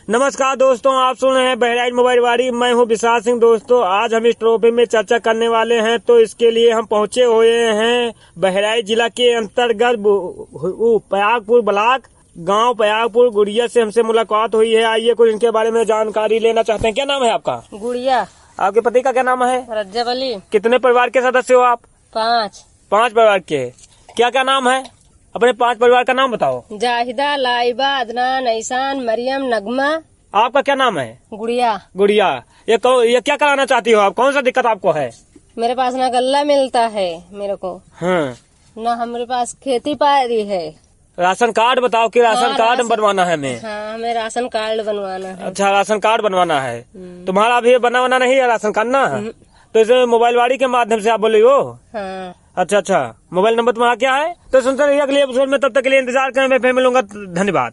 नमस्कार दोस्तों, आप सुन रहे हैं बहराइच मोबाइल वाड़ी। मैं हूं विशाल सिंह। दोस्तों, आज हम इस टॉपिक में चर्चा करने वाले हैं, तो इसके लिए हम पहुंचे हुए हैं बहराइच जिला के अंतर्गत पयागपुर ब्लॉक, गांव पयागपुर। गुड़िया से हमसे मुलाकात हुई है। आइए कुछ इनके बारे में जानकारी लेना चाहते हैं। क्या नाम है आपका? गुड़िया। आपके पति का क्या नाम है? रज्जब अली। कितने परिवार के सदस्य हो आप? 5 परिवार के। क्या क्या नाम है? अपने 5 परिवार का नाम बताओ। जाहिदा, लाइबा, अदनान, ऐसान, मरियम, नगमा। आपका क्या नाम है? गुड़िया। ये क्या कराना चाहती हो आप? कौन सा दिक्कत आपको है? मेरे पास ना गल्ला मिलता है मेरे को, हाँ। ना हमारे पास खेती बाड़ी है। राशन कार्ड बताओ कि राशन कार्ड बनवाना है हमें। हाँ, हमें राशन कार्ड बनवाना है। अच्छा, राशन कार्ड बनवाना है। तुम्हारा अभी बना नहीं है राशन कार्ड ना? तो इसे मोबाइल वाड़ी के माध्यम से आप बोल रही हो? हाँ। अच्छा। मोबाइल नंबर तुम्हारा क्या है? तो सुनते रहिए अगले एपिसोड में। तब तक के लिए इंतजार करें। मैं फिर मिलूंगा। धन्यवाद।